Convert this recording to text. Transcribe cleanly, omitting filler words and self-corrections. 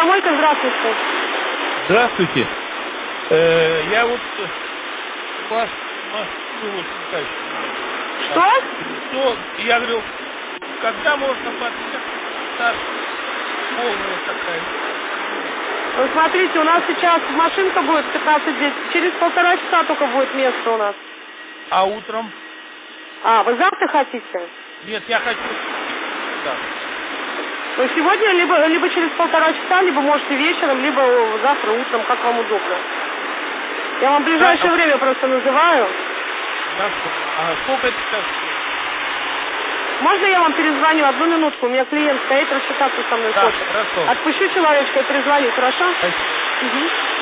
Комсомолька, здравствуйте. Здравствуйте. Я вот вас машину очень качественную. Что? Я говорю, когда можно подъехать? Полная такая. Ну, смотрите, у нас сейчас машинка будет 15-10. Через 1,5 часа только будет место у нас. А утром? А, вы завтра хотите? Нет, я хочу. Да. Ну, сегодня либо через 1,5 часа, либо можете вечером, либо завтра утром, как вам удобно. Я вам в ближайшее время просто называю. А сколько это сейчас? Можно я вам перезвоню? 1 минутку. У меня клиент стоит, рассчитаться со мной хочет. Хорошо. Отпущу человечка и перезвоню, хорошо? Спасибо. Угу.